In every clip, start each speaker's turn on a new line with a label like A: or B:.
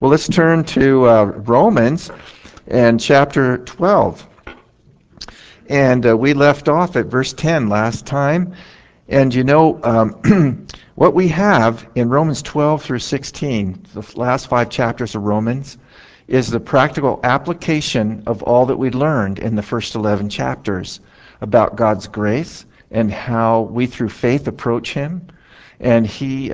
A: Well, let's turn to Romans and chapter 12. And we left off at verse 10 last time. And what we have in Romans 12 through 16, the last 5 chapters of Romans, is the practical application of all that we learned in the first 11 chapters about God's grace and how we through faith approach Him. And He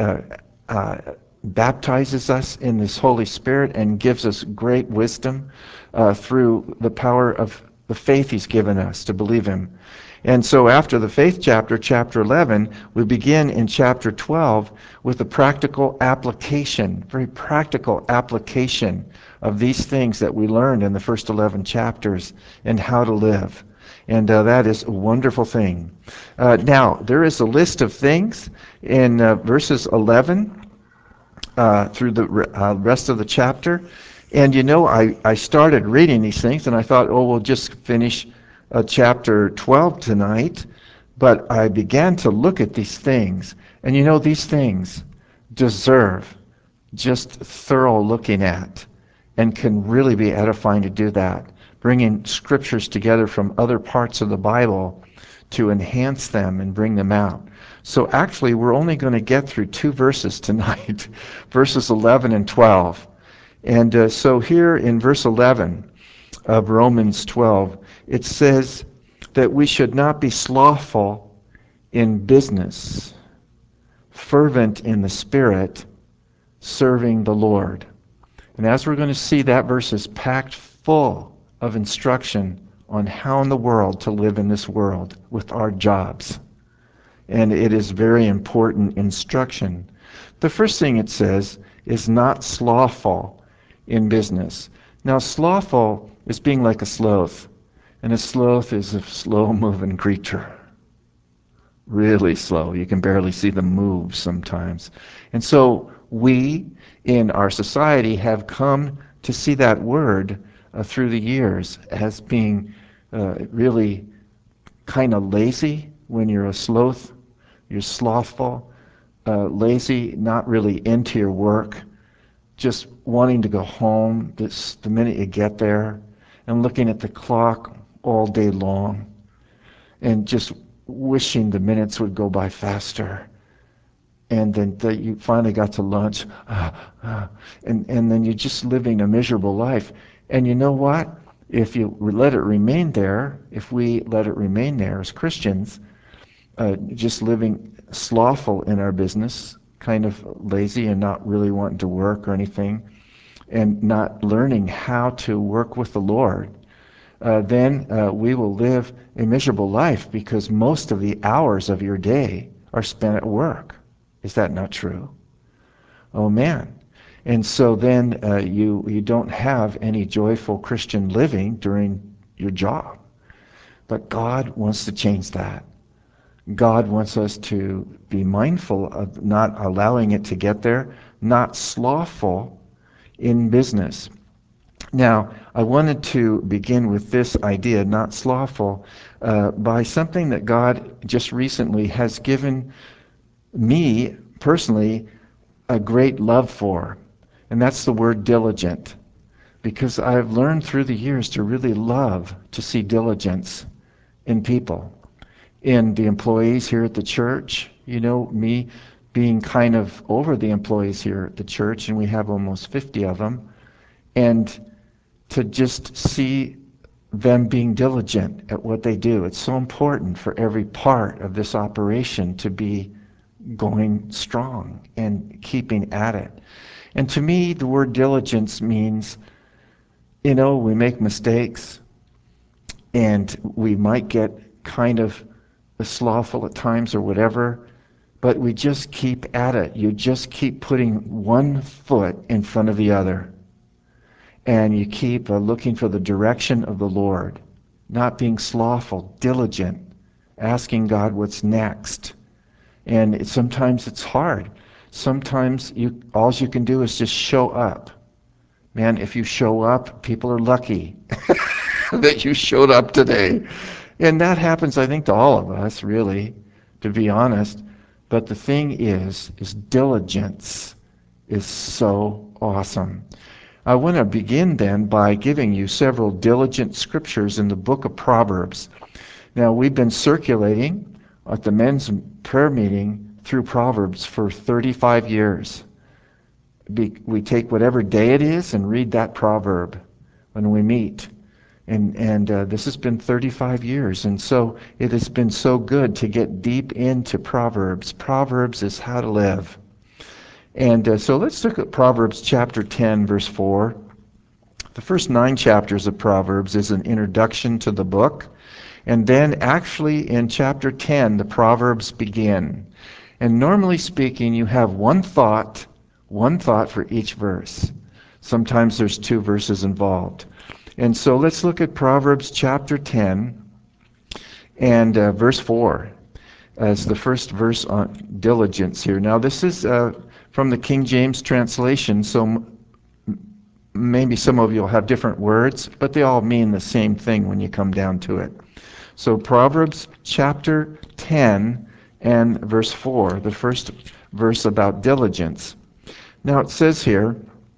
A: baptizes us in this Holy Spirit and gives us great wisdom through the power of the faith He's given us to believe Him. And so after the faith chapter, chapter 11, we begin in chapter 12 with a practical application, very practical application of these things that we learned in the first 11 chapters and how to live. And that is a wonderful thing. Now, there is a list of things in verses 11 through the rest of the chapter. And I started reading these things and I thought, oh, we'll just finish chapter 12 tonight. But I began to look at these things. And these things deserve just thorough looking at and can really be edifying to do that. Bringing scriptures together from other parts of the Bible to enhance them and bring them out. So actually, we're only going to get through 2 verses tonight, verses 11 and 12. And so here in verse 11 of Romans 12, it says that we should not be slothful in business, fervent in the Spirit, serving the Lord. And as we're going to see, that verse is packed full of instruction on how in the world to live in this world with our jobs. And it is very important instruction. The first thing it says is not slothful in business. Now, slothful is being like a sloth. And a sloth is a slow-moving creature. Really slow. You can barely see them move sometimes. And so we, in our society, have come to see that word through the years as being really kind of lazy when you're a sloth. You're slothful, lazy, not really into your work, just wanting to go home the minute you get there, and looking at the clock all day long, and just wishing the minutes would go by faster. And then you finally got to lunch, and then you're just living a miserable life. And you know what? If you let it remain there, if we let it remain there as Christians, just living slothful in our business, kind of lazy and not really wanting to work or anything, and not learning how to work with the Lord, then we will live a miserable life because most of the hours of your day are spent at work. Is that not true? Oh man. And so then you don't have any joyful Christian living during your job. But God wants to change that. God wants us to be mindful of not allowing it to get there, not slothful in business. Now, I wanted to begin with this idea, not slothful, by something that God just recently has given me personally a great love for, and that's the word diligent. Because I've learned through the years to really love to see diligence in people. In the employees here at the church, me being kind of over the employees here at the church, and we have almost 50 of them, and to just see them being diligent at what they do. It's so important for every part of this operation to be going strong and keeping at it. And to me, the word diligence means, we make mistakes, and we might get kind of slothful at times or whatever, but we just keep at it. You just keep putting one foot in front of the other. And you keep looking for the direction of the Lord, not being slothful, diligent, asking God what's next. And sometimes it's hard. Sometimes all you can do is just show up. Man, if you show up, people are lucky that you showed up today. And that happens, I think, to all of us, really, to be honest. But the thing is diligence is so awesome. I want to begin then by giving you several diligent scriptures in the book of Proverbs. Now, we've been circulating at the men's prayer meeting through Proverbs for 35 years. We take whatever day it is and read that proverb when we meet. And this has been 35 years, and so it has been so good to get deep into Proverbs. Proverbs is how to live. And so let's look at Proverbs chapter 10, verse 4. The first 9 chapters of Proverbs is an introduction to the book. And then actually in chapter 10, the Proverbs begin. And normally speaking, you have one thought for each verse. Sometimes there's 2 verses involved. And so let's look at Proverbs chapter 10 and verse 4 as the first verse on diligence here. Now this is from the King James translation, so maybe some of you will have different words, but they all mean the same thing when you come down to it. So Proverbs chapter 10 and verse 4, the first verse about diligence. Now it says here,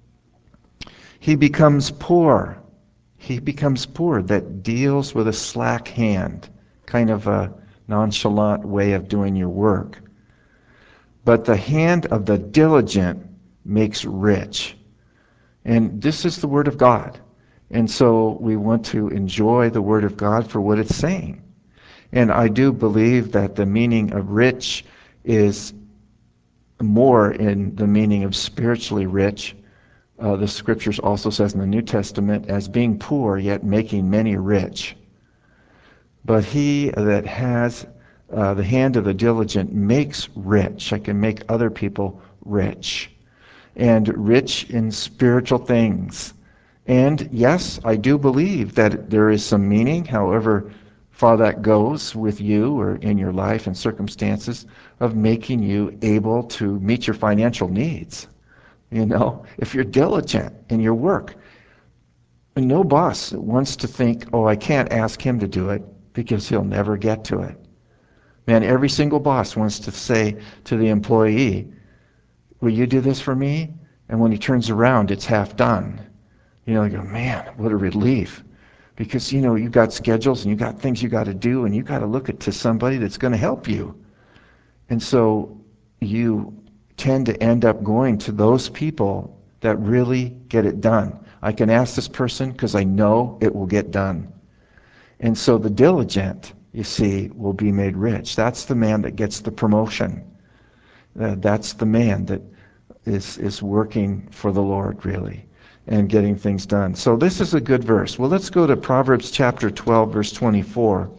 A: he becomes poor. He becomes poor that deals with a slack hand, kind of a nonchalant way of doing your work. But the hand of the diligent makes rich. And this is the Word of God. And so we want to enjoy the Word of God for what it's saying. And I do believe that the meaning of rich is more in the meaning of spiritually rich. The Scriptures also says in the New Testament, as being poor, yet making many rich. But he that has the hand of the diligent makes rich. I can make other people rich. And rich in spiritual things. And yes, I do believe that there is some meaning, however far that goes with you or in your life and circumstances, of making you able to meet your financial needs. You know, if you're diligent in your work. And no boss wants to think, oh, I can't ask him to do it because he'll never get to it. Man, every single boss wants to say to the employee, will you do this for me? And when he turns around, it's half done. You know, you go, man, what a relief. Because, you know, you've got schedules and you've got things you got to do and you got to look to somebody that's going to help you. And so you tend to end up going to those people that really get it done. I can ask this person because I know it will get done. And so the diligent, you see, will be made rich. That's the man that gets the promotion. That's the man that is working for the Lord, really, and getting things done. So this is a good verse. Well, let's go to Proverbs chapter 12, verse 24.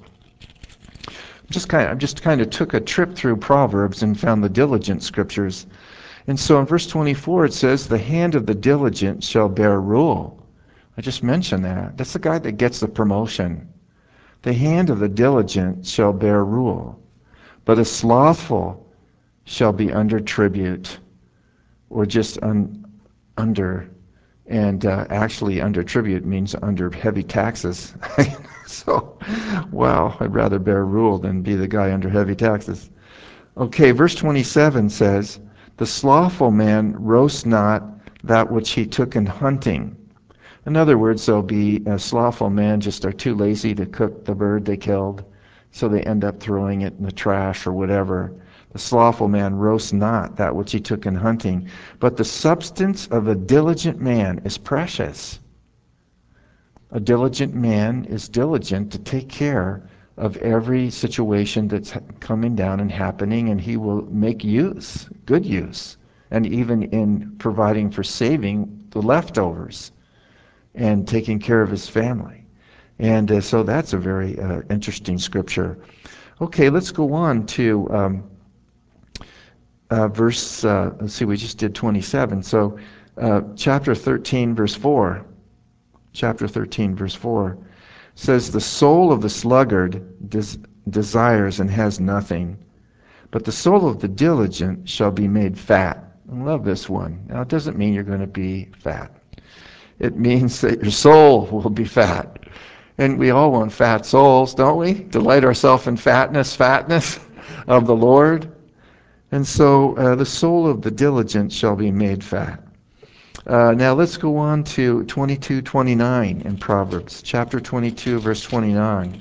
A: I just kind of took a trip through Proverbs and found the diligent scriptures. And so in verse 24 it says, the hand of the diligent shall bear rule. I just mentioned that. That's the guy that gets the promotion. The hand of the diligent shall bear rule, but a slothful shall be under tribute, or just under. And actually under tribute means under heavy taxes. So, wow, I'd rather bear rule than be the guy under heavy taxes. Okay, verse 27 says, the slothful man roasts not that which he took in hunting. In other words, there'll be a slothful man just are too lazy to cook the bird they killed, so they end up throwing it in the trash or whatever. The slothful man roasts not that which he took in hunting, but the substance of a diligent man is precious. A diligent man is diligent to take care of every situation that's coming down and happening, and he will make use, good use, and even in providing for saving the leftovers and taking care of his family. And so that's a very interesting scripture. Okay, let's go on to let's see, we just did 27. So chapter 13, verse 4. Chapter 13, verse 4 says, the soul of the sluggard desires and has nothing, but the soul of the diligent shall be made fat. I love this one. Now, it doesn't mean you're going to be fat. It means that your soul will be fat. And we all want fat souls, don't we? Delight ourselves in fatness of the Lord. And so the soul of the diligent shall be made fat. Now let's go on to 22:29 in Proverbs, chapter 22, verse 29.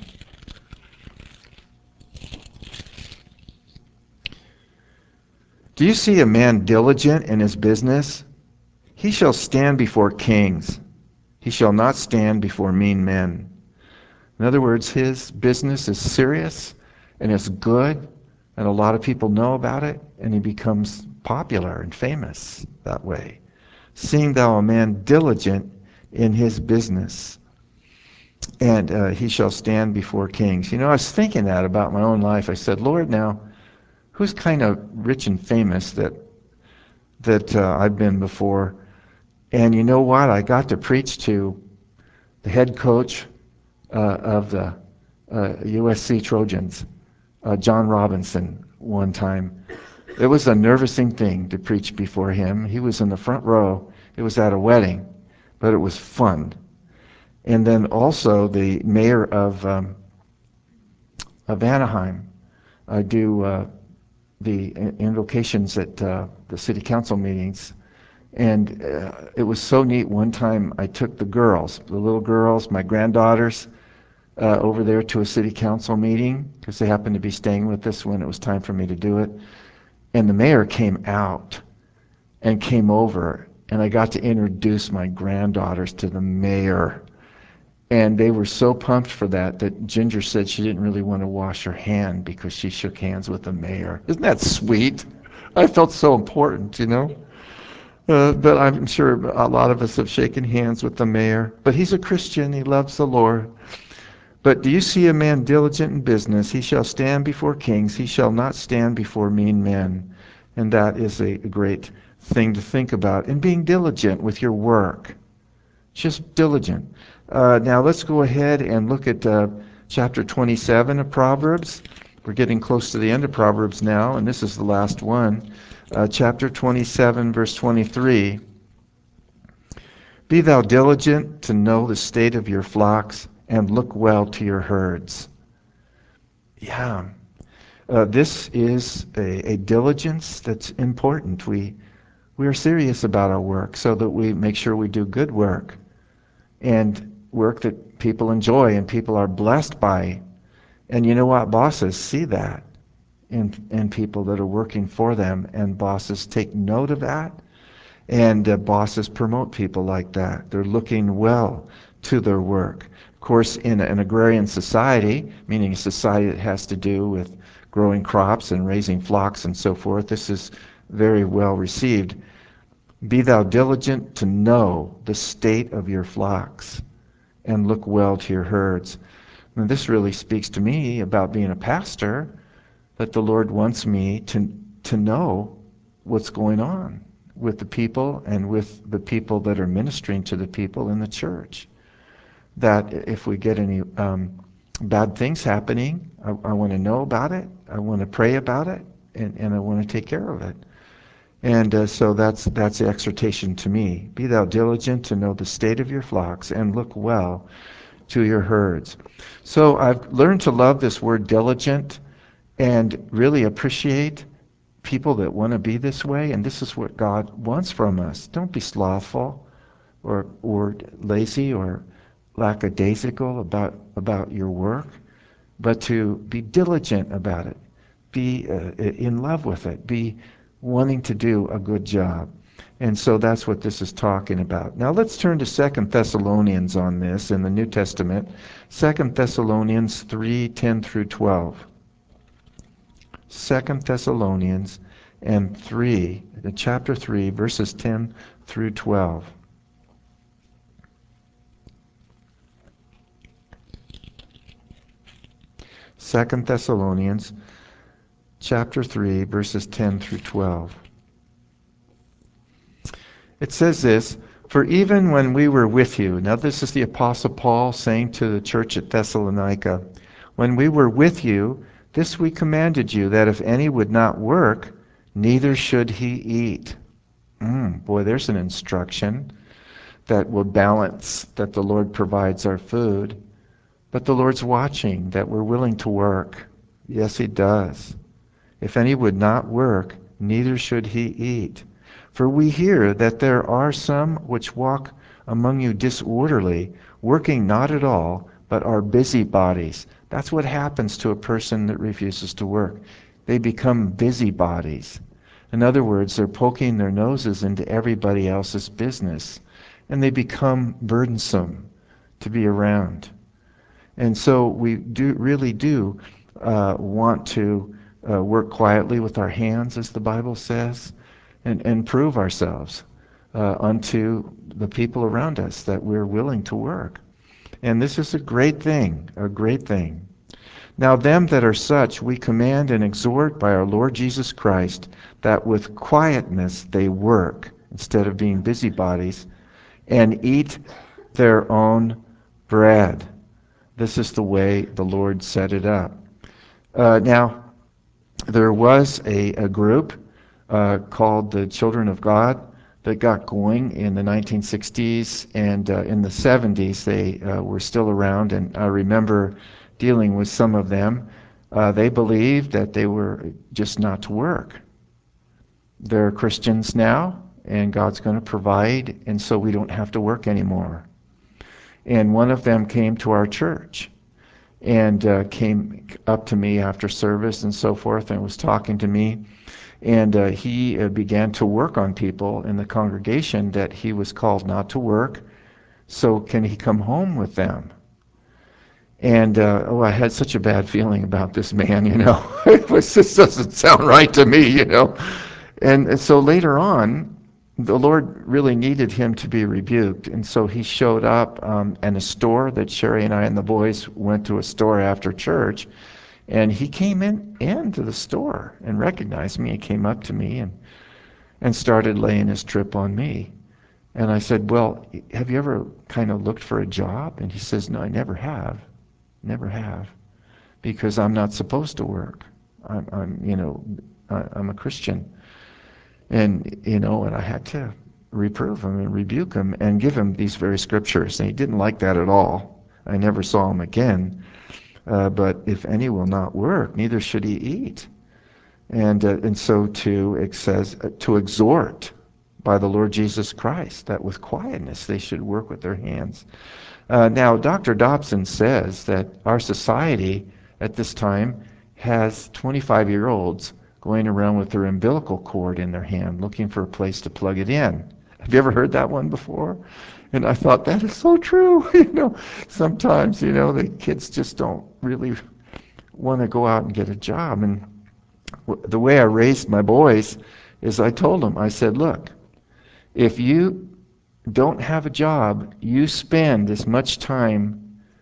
A: Do you see a man diligent in his business? He shall stand before kings. He shall not stand before mean men. In other words, his business is serious and it's good, and a lot of people know about it, and he becomes popular and famous that way. Seeing thou a man diligent in his business, and he shall stand before kings. You know, I was thinking that about my own life. I said, Lord, now, who's kind of rich and famous that I've been before? And you know what? I got to preach to the head coach of the USC Trojans, John Robinson, one time. It was a nervousing thing to preach before him. He was in the front row. It was at a wedding, but it was fun. And then also the mayor of Anaheim. I do the invocations at the city council meetings. And it was so neat. One time I took the little girls, my granddaughters, over there to a city council meeting because they happened to be staying with us when it was time for me to do it. And the mayor came out and came over, and I got to introduce my granddaughters to the mayor. And they were so pumped for that Ginger said she didn't really want to wash her hand because she shook hands with the mayor. Isn't that sweet? I felt so important, you know? But I'm sure a lot of us have shaken hands with the mayor. But he's a Christian. He loves the Lord. But do you see a man diligent in business? He shall stand before kings. He shall not stand before mean men. And that is a great thing to think about. And being diligent with your work. Just diligent. Now let's go ahead and look at chapter 27 of Proverbs. We're getting close to the end of Proverbs now, and this is the last one. Chapter 27, verse 23. Be thou diligent to know the state of your flocks, and look well to your herds. Yeah, this is a diligence that's important. We are serious about our work so that we make sure we do good work and work that people enjoy and people are blessed by. And you know what? Bosses see that in people that are working for them, and bosses take note of that, and bosses promote people like that. They're looking well to their work. Of course, in an agrarian society, meaning a society that has to do with growing crops and raising flocks and so forth, this is very well received. Be thou diligent to know the state of your flocks, and look well to your herds. And this really speaks to me about being a pastor, that the Lord wants me to know what's going on with the people and with the people that are ministering to the people in the church. That if we get any bad things happening, I want to know about it, I want to pray about it, and I want to take care of it. And so that's the exhortation to me. Be thou diligent to know the state of your flocks, and look well to your herds. So I've learned to love this word diligent and really appreciate people that want to be this way. And this is what God wants from us. Don't be slothful or lazy or lackadaisical about your work, but to be diligent about it. Be in love with it. Be wanting to do a good job. And so that's what this is talking about. Now let's turn to 2 Thessalonians on this in the New Testament. 2 Thessalonians 3:10 through 12. 2 Thessalonians chapter 3, verses 10 through 12. Second Thessalonians chapter 3, verses 10 through 12. It says this, for even when we were with you, now this is the Apostle Paul saying to the church at Thessalonica, when we were with you, this we commanded you, that if any would not work, neither should he eat. Boy, there's an instruction that will balance that the Lord provides our food. But the Lord's watching that we're willing to work. Yes, he does. If any would not work, neither should he eat. For we hear that there are some which walk among you disorderly, working not at all, but are busybodies. That's what happens to a person that refuses to work. They become busybodies. In other words, they're poking their noses into everybody else's business, and they become burdensome to be around. And so we really do want to work quietly with our hands, as the Bible says, and prove ourselves unto the people around us that we're willing to work. And this is a great thing, a great thing. Now, them that are such we command and exhort by our Lord Jesus Christ, that with quietness they work, instead of being busybodies, and eat their own bread. This is the way the Lord set it up. Now, there was a group called the Children of God that got going in the 1960s, and in the 70s they were still around, and I remember dealing with some of them. They believed that they were just not to work. They're Christians now, and God's going to provide, and so we don't have to work anymore. And one of them came to our church and came up to me after service and so forth and was talking to me. And he began to work on people in the congregation that he was called not to work. So can he come home with them? And I had such a bad feeling about this man, it just doesn't sound right to me. And so later on, the Lord really needed him to be rebuked. And so he showed up in a store that Sherry and I and the boys went to a store after church. And he came into the store and recognized me and came up to me and started laying his trip on me. And I said, well, have you ever kind of looked for a job? And he says, no, I never have. Never have. Because I'm not supposed to work. I'm a Christian. And I had to reprove him and rebuke him and give him these very scriptures. And he didn't like that at all. I never saw him again. But if any will not work, neither should he eat. And so too it says to exhort by the Lord Jesus Christ that with quietness they should work with their hands. Now, Dr. Dobson says that our society at this time has 25-year-olds going around with their umbilical cord in their hand looking for a place to plug it in. Have you ever heard that one before? And I thought, that is so true. Sometimes, the kids just don't really want to go out and get a job. And the way I raised my boys is I told them, I said, look, if you don't have a job, you spend as much time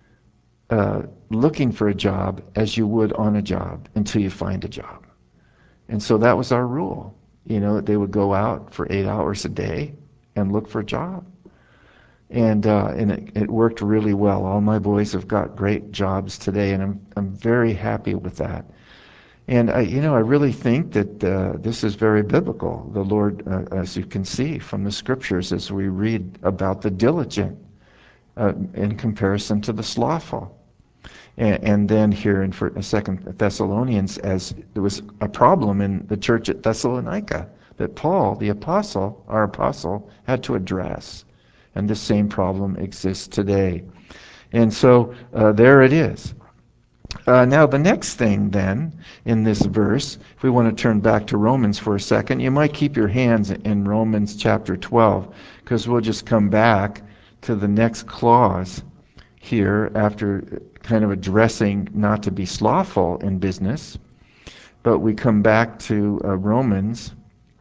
A: looking for a job as you would on a job until you find a job. And so that was our rule. They would go out for 8 hours a day and look for a job. And it worked really well. All my boys have got great jobs today, and I'm very happy with that. And I really think that this is very biblical. The Lord, as you can see from the scriptures, as we read about the diligent in comparison to the slothful. And then here in 2 Thessalonians, as there was a problem in the church at Thessalonica that Paul, the apostle, our apostle, had to address. And the same problem exists today. And so there it is. Now the next thing then in this verse, if we want to turn back to Romans for a second, you might keep your hands in Romans chapter 12, because we'll just come back to the next clause here after kind of addressing not to be slothful in business. But we come back to Romans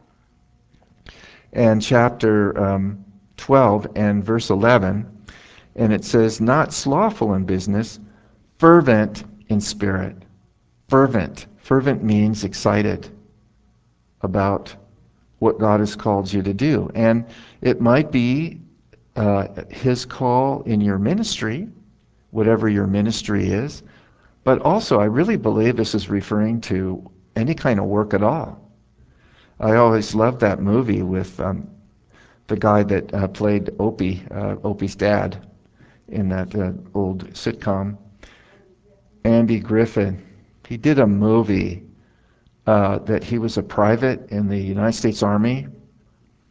A: and chapter 12 and verse 11, and it says, not slothful in business, fervent in spirit. Fervent. Fervent means excited about what God has called you to do. And it might be his call in your ministry, whatever your ministry is, but also I really believe this is referring to any kind of work at all. I always loved that movie with the guy that played Opie, Opie's dad in that old sitcom, Andy Griffith. He did a movie that he was a private in the United States Army,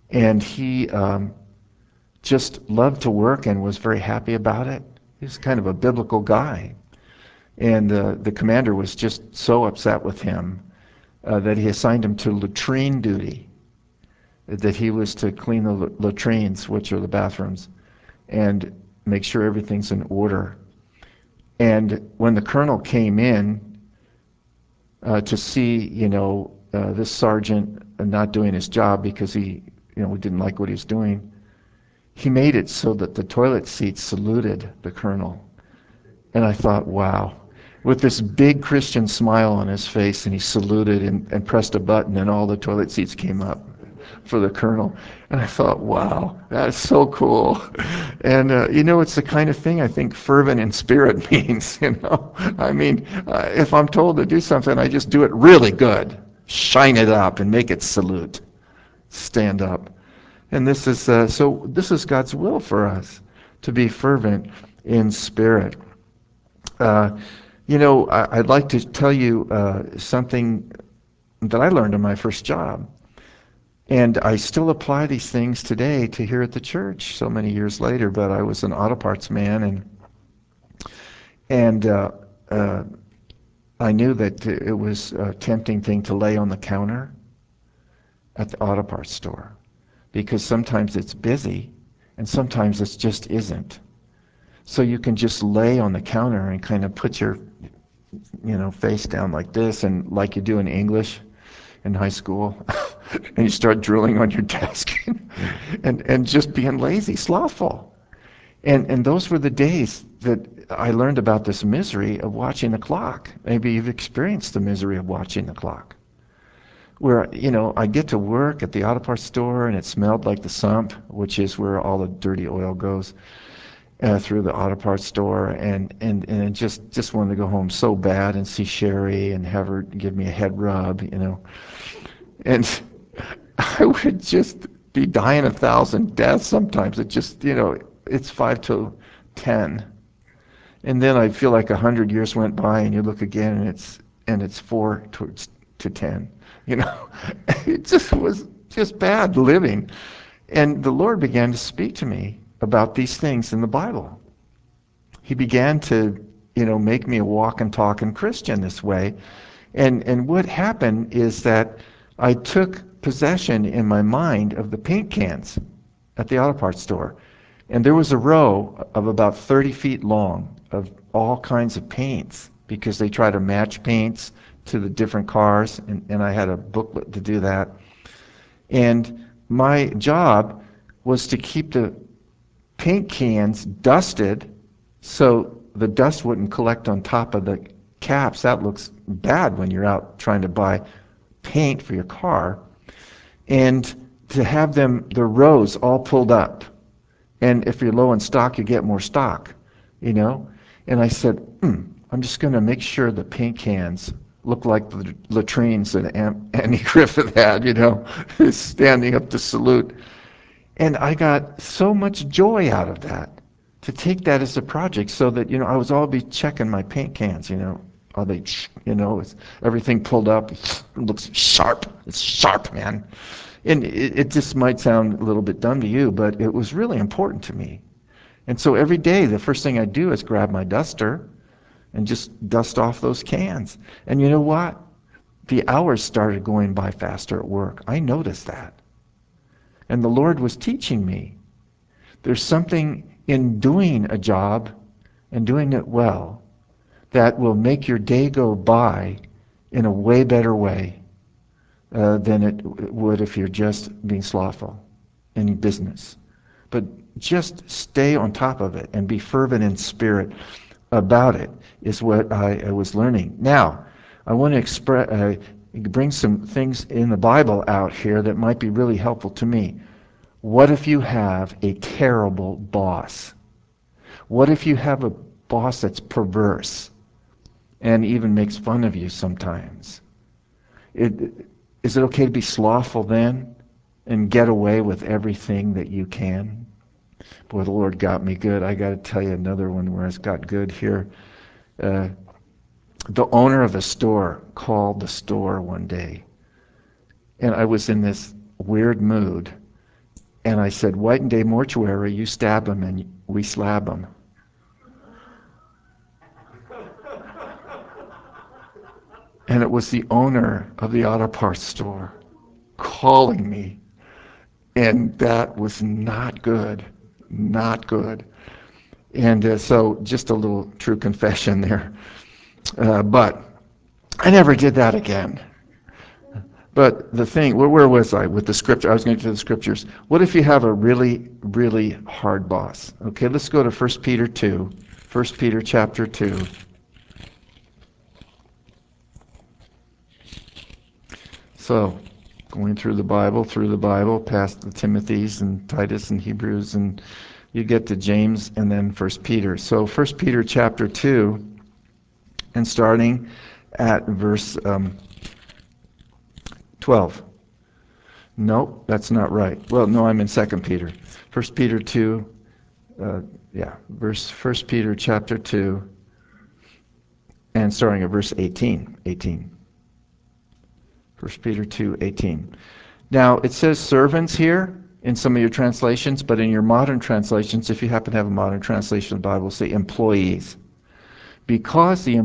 A: And he just loved to work and was very happy about it. He was kind of a biblical guy. And the commander was just so upset with him that he assigned him to latrine duty, that he was to clean the latrines, which are the bathrooms, and make sure everything's in order. And when the colonel came in to see, this sergeant not doing his job because he, we didn't like what he was doing, he made it so that the toilet seats saluted the colonel. And I thought, wow. With this big Christian smile on his face, and he saluted and pressed a button, and all the toilet seats came up for the colonel. And I thought, wow, that's so cool. And, it's the kind of thing I think fervent in spirit means, I mean, if I'm told to do something, I just do it really good. Shine it up and make it salute. Stand up. And this is, this is God's will for us, to be fervent in spirit. I'd like to tell you something that I learned in my first job. And I still apply these things today to here at the church so many years later, but I was an auto parts man, and I knew that it was a tempting thing to lay on the counter at the auto parts store, because sometimes it's busy and sometimes it just isn't. So you can just lay on the counter and kind of put your face down like this, and like you do in English in high school, and you start drooling on your desk and just being lazy, slothful. And those were the days that I learned about this misery of watching the clock. Maybe you've experienced the misery of watching the clock. Where, I get to work at the auto parts store and it smelled like the sump, which is where all the dirty oil goes through the auto parts store, and just wanted to go home so bad and see Sherry and have her give me a head rub, and I would just be dying 1,000 deaths sometimes. It just, it's 5 to 10, and then I feel like 100 years went by, and you look again, and it's 4 to 10. It just was just bad living, and the Lord began to speak to me about these things in the Bible. He began to, make me a walk and talk and Christian this way. And what happened is that I took possession in my mind of the paint cans at the auto parts store. And there was a row of about 30 feet long of all kinds of paints, because they try to match paints to the different cars, and I had a booklet to do that. And my job was to keep the paint cans dusted so the dust wouldn't collect on top of the caps. That looks bad when you're out trying to buy paint for your car. And to have them, the rows all pulled up. And if you're low in stock, you get more stock, And I said, I'm just going to make sure the paint cans look like the latrines that Andy Griffith had, standing up to salute. And I got so much joy out of that, to take that as a project, so that, I was all be checking my paint cans, are they, is everything pulled up? It looks sharp. It's sharp, man. And it just might sound a little bit dumb to you, but it was really important to me. And so every day, the first thing I do is grab my duster and just dust off those cans. And you know what? The hours started going by faster at work. I noticed that. And the Lord was teaching me. There's something in doing a job and doing it well that will make your day go by in a way better way than it would if you're just being slothful in business. But just stay on top of it and be fervent in spirit about it is what I was learning. Now, I want to bring some things in the Bible out here that might be really helpful to me. What if you have a terrible boss? What if you have a boss that's perverse and even makes fun of you sometimes? Is it okay to be slothful then and get away with everything that you can? Boy, the Lord got me good. I got to tell you another one where it's got good here. The owner of a store called the store one day, and I was in this weird mood, And I said, White and Day Mortuary, you stab him and we slab him. And it was the owner of the auto parts store calling me. And that was not good. Not good. And so just a little true confession there. But I never did that again. But the thing, where was I with the scripture? I was going to the scriptures. What if you have a really, really hard boss? Okay, let's go to 1 Peter 2. 1 Peter chapter 2. So, going through the Bible, past the Timothys and Titus and Hebrews, and you get to James and then 1 Peter. So 1 Peter chapter 2, and starting at verse 12. No, that's not right. Well, no, I'm in 2 Peter. 1 Peter 2, First Peter chapter 2, and starting at verse 18. 1 Peter 2:18. Now, it says servants here in some of your translations, but in your modern translations, if you happen to have a modern translation of the Bible, say employees. Because the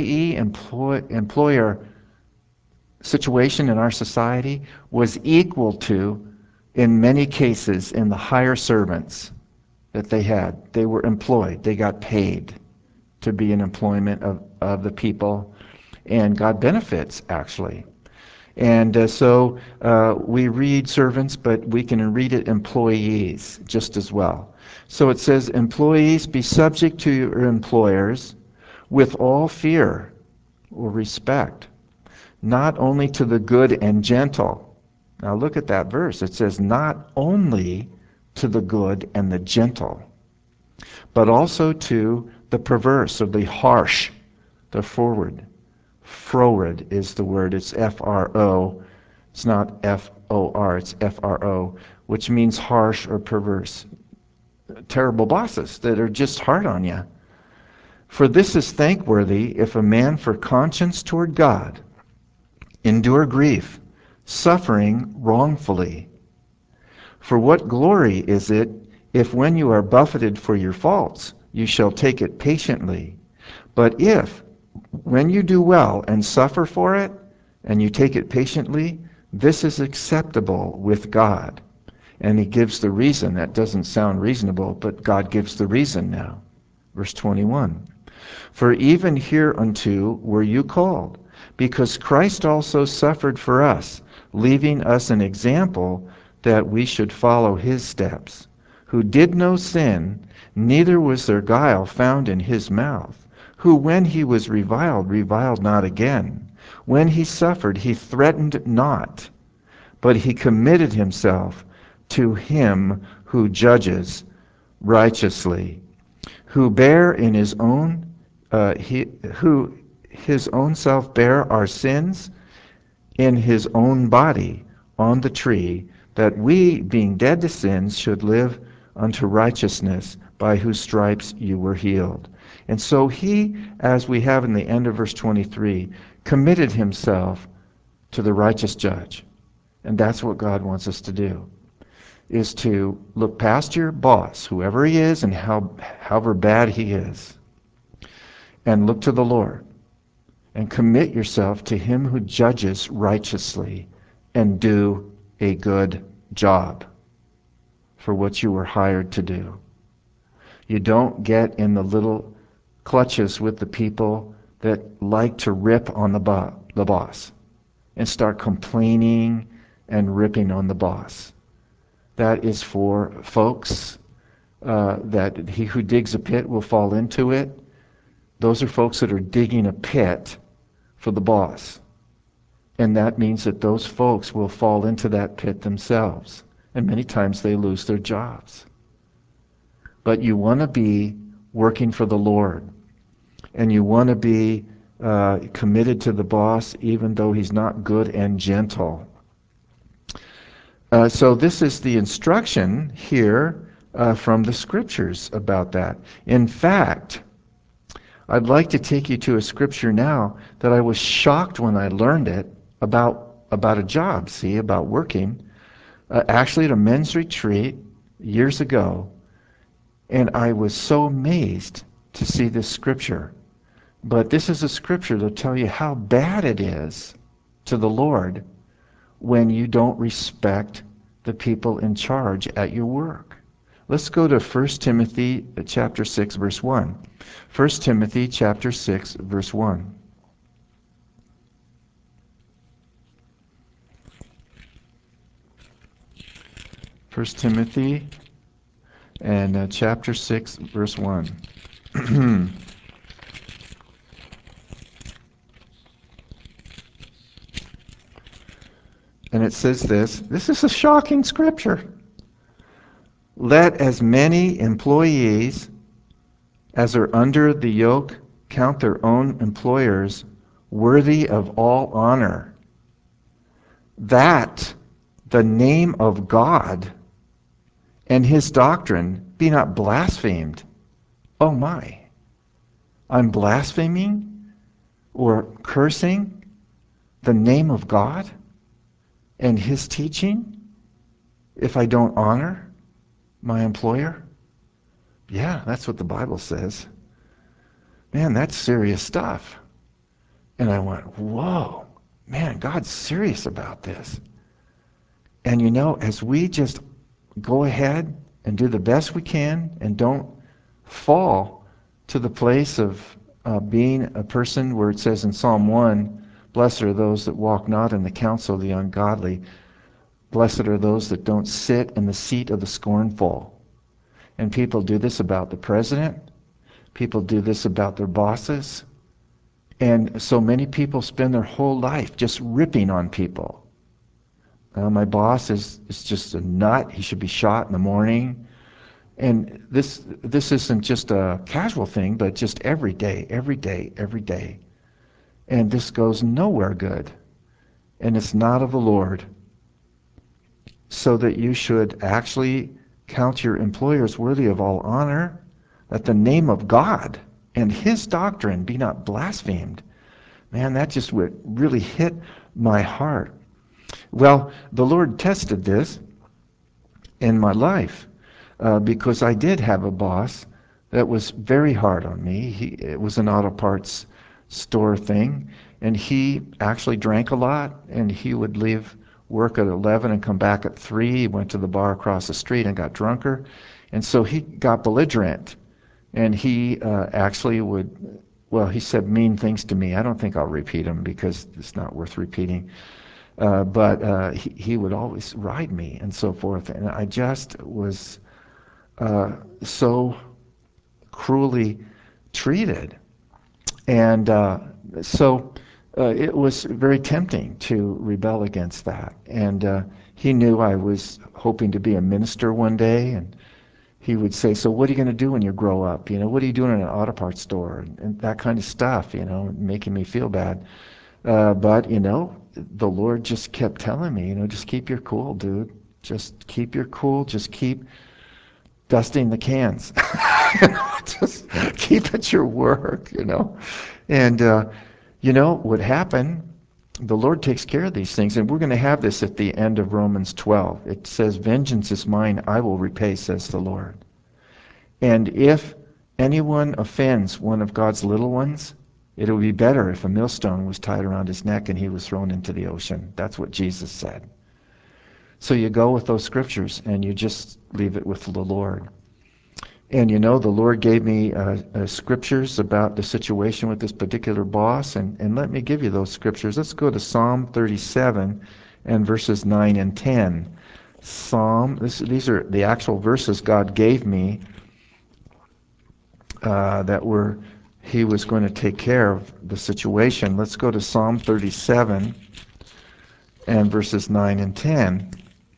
A: employer situation in our society was equal to, in many cases, in the higher servants that they had. They were employed. They got paid to be in employment of the people, and got benefits, actually. And so we read servants, but we can read it employees just as well. So it says, employees, be subject to your employers with all fear or respect, not only to the good and gentle. Now look at that verse. It says, not only to the good and the gentle, but also to the perverse or the harsh, the forward. Froward is the word. It's F-R-O. It's not F-O-R. It's F-R-O, which means harsh or perverse. Terrible bosses that are just hard on you. For this is thankworthy if a man for conscience toward God endure grief, suffering wrongfully. For what glory is it if when you are buffeted for your faults, you shall take it patiently? But if, when you do well and suffer for it, and you take it patiently, this is acceptable with God. And he gives the reason. That doesn't sound reasonable, but God gives the reason now. Verse 21. For even hereunto were you called, because Christ also suffered for us, leaving us an example that we should follow his steps, who did no sin, neither was there guile found in his mouth, who when he was reviled not again. When he suffered, he threatened not, but he committed himself to him who judges righteously, who bare in his own who his own self bare our sins in his own body on the tree, that we, being dead to sins, should live unto righteousness, by whose stripes you were healed. And so he, as we have in the end of verse 23, committed himself to the righteous judge. And that's what God wants us to do, is to look past your boss, whoever he is and however bad he is, and look to the Lord and commit yourself to him who judges righteously, and do a good job for what you were hired to do. You don't get in the little clutches with the people that like to rip on the boss and start complaining and ripping on the boss. That is for folks that he who digs a pit will fall into it. Those are folks that are digging a pit for the boss. And that means that those folks will fall into that pit themselves. And many times they lose their jobs. But you want to be working for the Lord. And you want to be committed to the boss even though he's not good and gentle. So this is the instruction here from the scriptures about that. In fact, I'd like to take you to a scripture now that I was shocked when I learned it about a job, about working. actually at a men's retreat years ago, and I was so amazed to see this scripture. But this is a scripture to tell you how bad it is to the Lord when you don't respect the people in charge at your work. Let's go to 1 Timothy chapter 6 verse 1. 1 Timothy chapter 6 verse 1. 1 Timothy and chapter 6 verse 1. And it says this is a shocking scripture. Let as many employees as are under the yoke count their own employers worthy of all honor, that the name of God and his doctrine be not blasphemed. Oh my. I'm blaspheming or cursing the name of God and his teaching if I don't honor my employer? Yeah, that's what the Bible says. Man, that's serious stuff. And I went, whoa, man, God's serious about this. And you know, as we just go ahead and do the best we can and don't fall to the place of being a person where it says in Psalm 1, blessed are those that walk not in the counsel of the ungodly. Blessed are those that don't sit in the seat of the scornful. And people do this about the president. People do this about their bosses. And so many people spend their whole life just ripping on people. My boss is just a nut. He should be shot in the morning. And this isn't just a casual thing, but just every day, every day, every day. And this goes nowhere good. And it's not of the Lord. So that you should actually count your employers worthy of all honor, that the name of God and his doctrine be not blasphemed. Man, that just would really hit my heart. Well, the Lord tested this in my life because I did have a boss that was very hard on me. It was an auto parts store thing, and he actually drank a lot, and he would leave work at 11 and come back at 3. He went to the bar across the street and got drunker, and so he got belligerent, and he actually would, well, he said mean things to me. I don't think I'll repeat them because it's not worth repeating. But he would always ride me and so forth, and I just was so cruelly treated. And so it was very tempting to rebel against that. And he knew I was hoping to be a minister one day, and he would say, so what are you going to do when you grow up? You know, what are you doing in an auto parts store? And that kind of stuff, you know, making me feel bad. But, you know, the Lord just kept telling me, you know, just keep your cool, dude. Just keep your cool. Just keep dusting the cans. You know, just keep at your work, you know. And, you know, what happened, the Lord takes care of these things. And we're going to have this at the end of Romans 12. It says, vengeance is mine, I will repay, says the Lord. And if anyone offends one of God's little ones, it would be better if a millstone was tied around his neck and he was thrown into the ocean. That's what Jesus said. So you go with those scriptures and you just leave it with the Lord. And you know, the Lord gave me scriptures about the situation with this particular boss, and let me give you those scriptures. Let's go to Psalm 37 and verses 9 and 10. These are the actual verses God gave me that were, he was going to take care of the situation. Let's go to Psalm 37 and verses 9 and 10.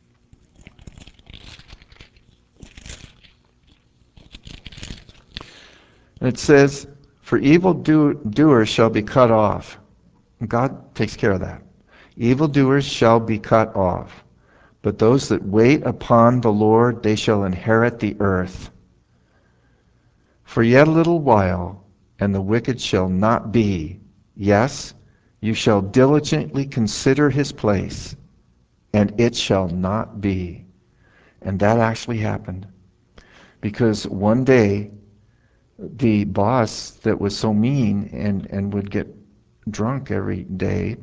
A: It says, for evil doers shall be cut off. God takes care of that. Evildoers shall be cut off. But those that wait upon the Lord, they shall inherit the earth. For yet a little while, and the wicked shall not be. Yes, you shall diligently consider his place. and it shall not be. And that actually happened. Because one day, the boss that was so mean and would get drunk every day,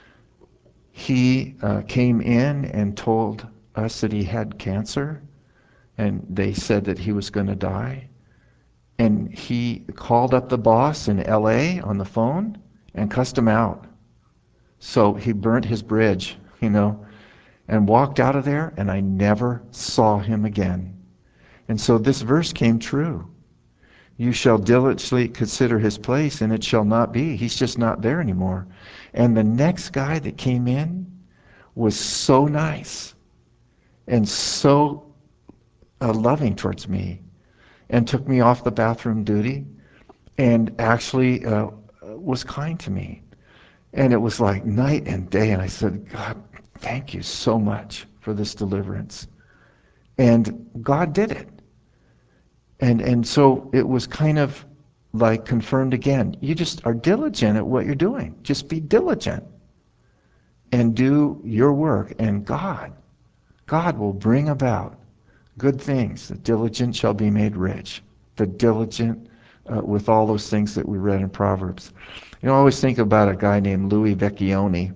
A: he came in and told us that he had cancer, and they said that he was going to die. And he called up the boss in LA on the phone and cussed him out. So he burnt his bridge, and walked out of there, and I never saw him again. And so this verse came true. You shall diligently consider his place, and it shall not be. He's just not there anymore. And the next guy that came in was so nice and so loving towards me, and took me off the bathroom duty, and actually was kind to me. And it was like night and day. And I said, God, thank you so much for this deliverance. And God did it. And so it was kind of like confirmed again. You just are diligent at what you're doing. Just be diligent and do your work. And God will bring about good things. The diligent shall be made rich. The diligent with all those things that we read in Proverbs. I always think about a guy named Louis Vecchione.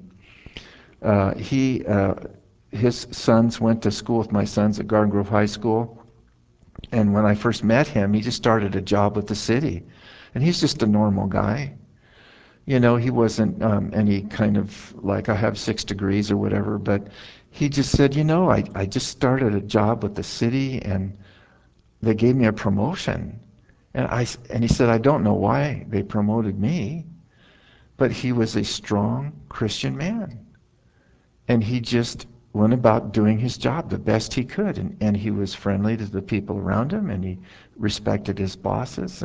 A: His sons went to school with my sons at Garden Grove High School. And when I first met him, he just started a job with the city. And he's just a normal guy. He wasn't any kind of like, I have 6 degrees or whatever, but he just said, I just started a job with the city, and they gave me a promotion. And he said, I don't know why they promoted me, but he was a strong Christian man. And he just went about doing his job the best he could. And he was friendly to the people around him, and he respected his bosses.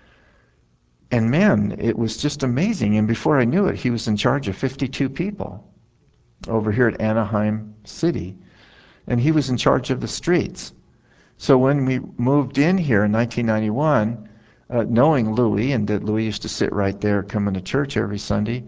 A: And man, it was just amazing. And before I knew it, he was in charge of 52 people over here at Anaheim City. And he was in charge of the streets. So when we moved in here in 1991, knowing Louis, and that Louis used to sit right there coming to church every Sunday,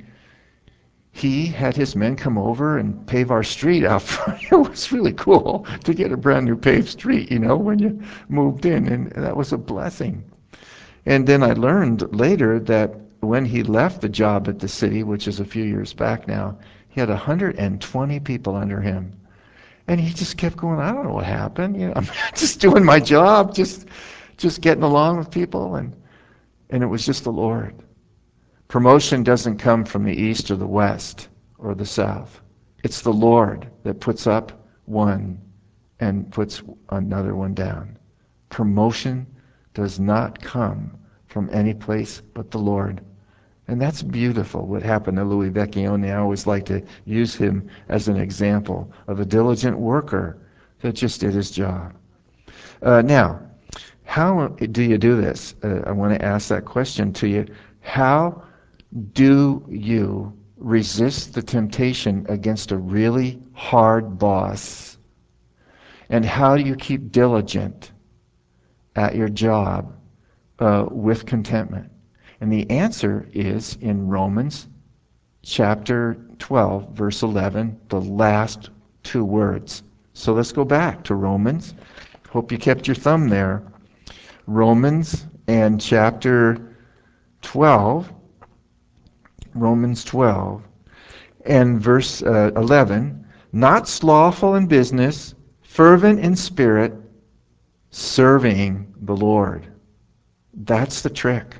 A: he had his men come over and pave our street out front. It was really cool to get a brand new paved street, when you moved in, and that was a blessing. And then I learned later that when he left the job at the city, which is a few years back now, he had 120 people under him. And he just kept going, I don't know what happened. I'm just doing my job, just getting along with people. And it was just the Lord. Promotion doesn't come from the east or the west or the south. It's the Lord that puts up one and puts another one down. Promotion does not come from any place but the Lord. And that's beautiful, what happened to Louis Vecchione. I always like to use him as an example of a diligent worker that just did his job. Now, how do you do this? I want to ask that question to you. How do you resist the temptation against a really hard boss? And how do you keep diligent at your job with contentment? And the answer is in Romans chapter 12, verse 11, the last 2 words. So let's go back to Romans. Hope you kept your thumb there. Romans and chapter 12, Romans 12, and verse 11, not slothful in business, fervent in spirit, serving the Lord. That's the trick.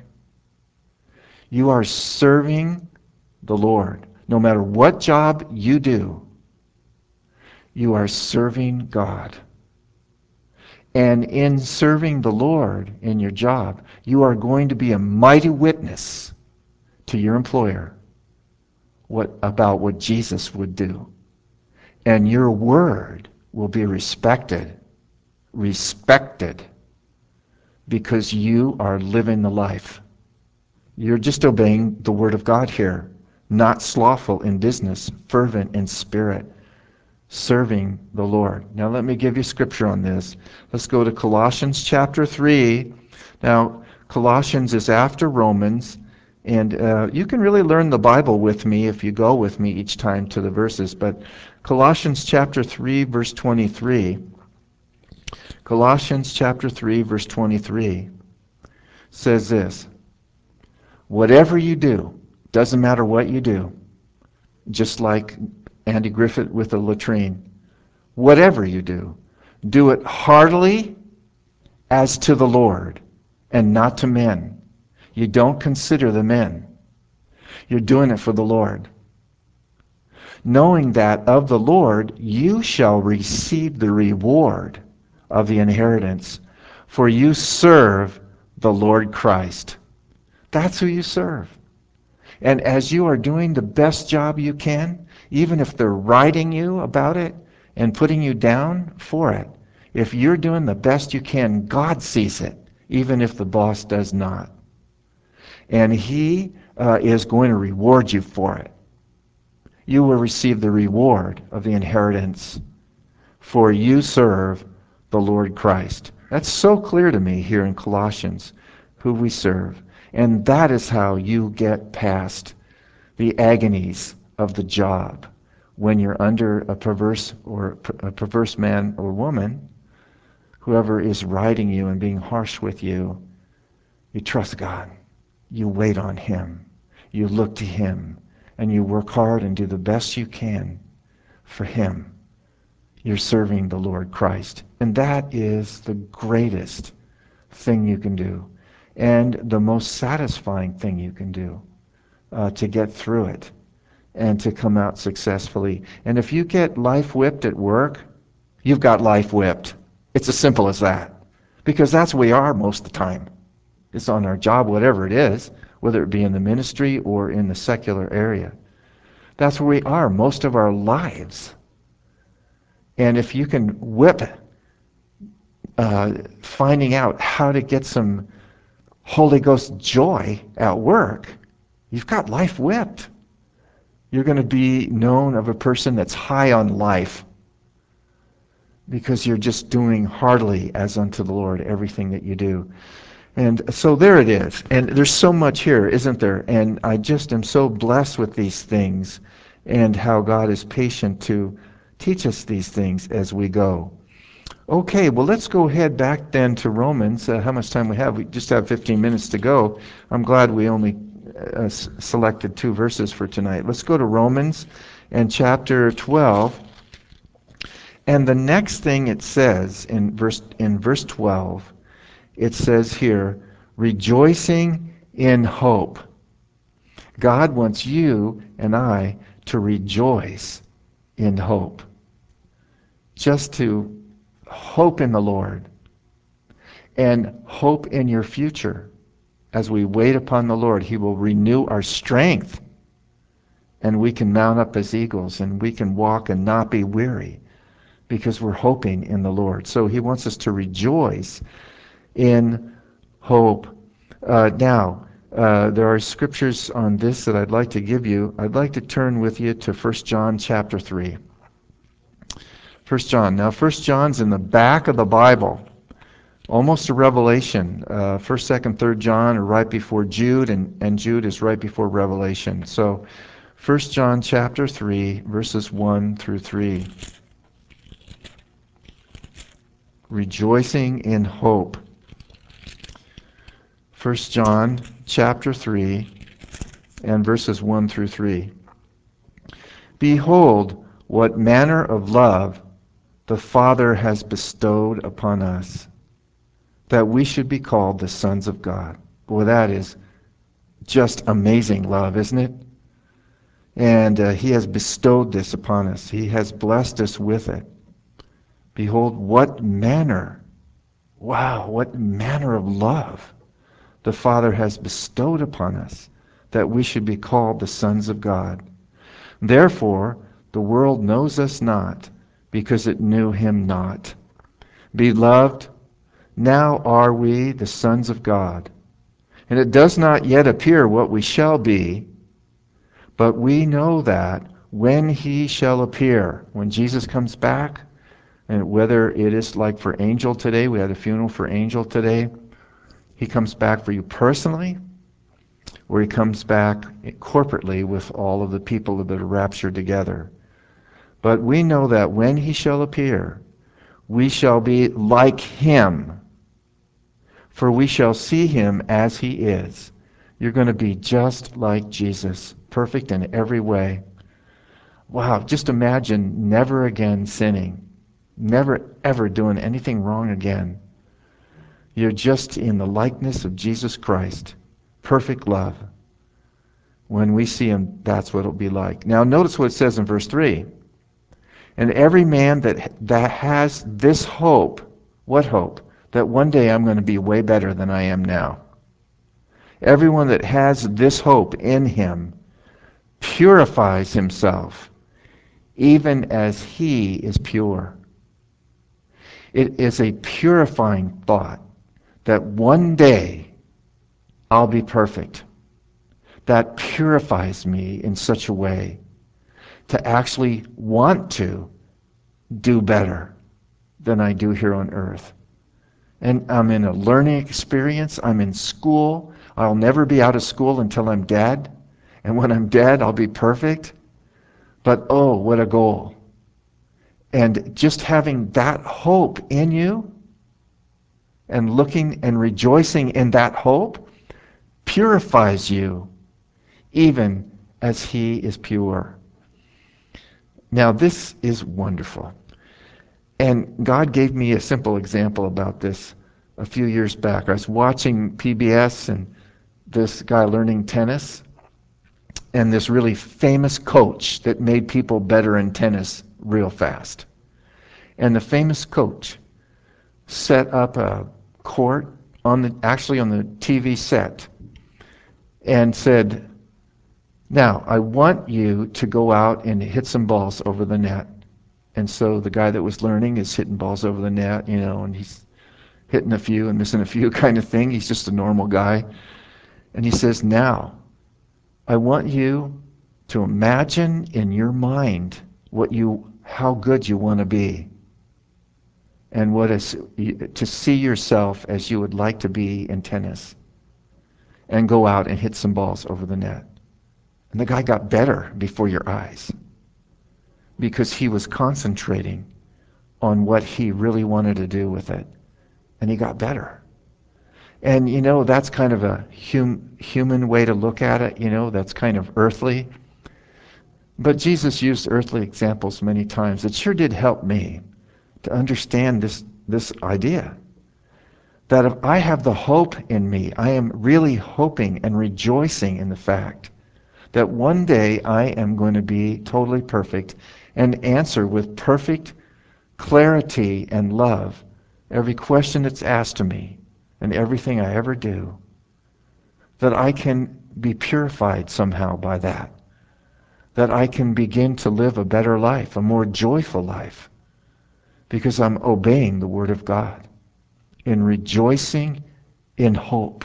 A: You are serving the Lord. No matter what job you do, you are serving God. And in serving the Lord in your job, you are going to be a mighty witness to your employer about what Jesus would do. And your word will be respected, because you are living the life. You're just obeying the word of God here. Not slothful in business, fervent in spirit, serving the Lord. Now let me give you scripture on this. Let's go to Colossians chapter 3. Now, Colossians is after Romans, And you can really learn the Bible with me if you go with me each time to the verses. But Colossians chapter 3, verse 23. Colossians chapter 3, verse 23 says this: whatever you do, doesn't matter what you do, just like Andy Griffith with the latrine, whatever you do it heartily as to the Lord and not to men. You don't consider the men. You're doing it for the Lord. Knowing that of the Lord you shall receive the reward of the inheritance, for you serve the Lord Christ. That's who you serve. And as you are doing the best job you can, even if they're writing you about it and putting you down for it, if you're doing the best you can, God sees it, even if the boss does not. And He is going to reward you for it. You will receive the reward of the inheritance, for you serve the Lord Christ. That's so clear to me here in Colossians, who we serve. And that is how you get past the agonies of the job when you're under a perverse man or woman, whoever is riding you and being harsh with you. You trust God. You wait on Him. You look to Him. And you work hard and do the best you can for Him. You're serving the Lord Christ. And that is the greatest thing you can do. And the most satisfying thing you can do to get through it and to come out successfully. And if you get life whipped at work, you've got life whipped. It's as simple as that. Because that's where we are most of the time. It's on our job, whatever it is, whether it be in the ministry or in the secular area. That's where we are most of our lives. And if you can whip finding out how to get some Holy Ghost joy at work, you've got life whipped. You're going to be known of a person that's high on life because you're just doing heartily as unto the Lord everything that you do. And so there it is. And there's so much here, isn't there? And I just am so blessed with these things and how God is patient to teach us these things as we go. Okay, well, let's go ahead back then to Romans. How much time we have? We just have 15 minutes to go. I'm glad we only selected 2 verses for tonight. Let's go to Romans and chapter 12. And the next thing it says in verse 12, it says here, rejoicing in hope. God wants you and I to rejoice in hope. Just to hope in the Lord and hope in your future. As we wait upon the Lord, He will renew our strength, and we can mount up as eagles, and we can walk and not be weary because we're hoping in the Lord. So He wants us to rejoice in hope. Now, there are scriptures on this that I'd like to give you. I'd like to turn with you to 1 John chapter 3. 1 John. Now, 1 John's in the back of the Bible, almost a Revelation. 1st, 2nd, 3rd John are right before Jude, and Jude is right before Revelation. So 1 John chapter 3, verses 1 through 3. Rejoicing in hope. 1 John chapter 3 and verses 1 through 3. Behold, what manner of love the Father has bestowed upon us, that we should be called the sons of God. Boy, that is just amazing love, isn't it? And He has bestowed this upon us. He has blessed us with it. Behold, what manner of love the Father has bestowed upon us, that we should be called the sons of God. Therefore, the world knows us not, because it knew Him not. Beloved, now are we the sons of God, and it does not yet appear what we shall be, but we know that when He shall appear, when Jesus comes back, and whether it is like for Angel today, we had a funeral for Angel today, he comes back for you personally, where he comes back corporately with all of the people that are raptured together. But we know that when he shall appear, we shall be like him, for we shall see him as he is. You're going to be just like Jesus, perfect in every way. Wow, just imagine never again sinning, never ever doing anything wrong again. You're just in the likeness of Jesus Christ, perfect love. When we see him, that's what it'll be like. Now notice what it says in verse 3. And every man that has this hope, what hope? That one day I'm going to be way better than I am now. Everyone that has this hope in him purifies himself, even as he is pure. It is a purifying thought that one day I'll be perfect. That purifies me in such a way to actually want to do better than I do here on earth. And I'm in a learning experience. I'm in school. I'll never be out of school until I'm dead. And when I'm dead, I'll be perfect. But oh, what a goal. And just having that hope in you and looking and rejoicing in that hope purifies you even as he is pure. Now, this is wonderful. And God gave me a simple example about this a few years back. I was watching PBS and this guy learning tennis, and this really famous coach that made people better in tennis real fast. And the famous coach set up a court actually on the TV set and said, now, I want you to go out and hit some balls over the net. And so the guy that was learning is hitting balls over the net, and he's hitting a few and missing a few kind of thing. He's just a normal guy. And he says, now, I want you to imagine in your mind how good you want to be. And to see yourself as you would like to be in tennis. And go out and hit some balls over the net. And the guy got better before your eyes because he was concentrating on what he really wanted to do with it. And he got better. And that's kind of a human way to look at it, that's kind of earthly. But Jesus used earthly examples many times. It sure did help me to understand this idea. That if I have the hope in me, I am really hoping and rejoicing in the fact that one day I am going to be totally perfect and answer with perfect clarity and love every question that's asked to me and everything I ever do, that I can be purified somehow by that I can begin to live a better life, a more joyful life, because I'm obeying the Word of God in rejoicing in hope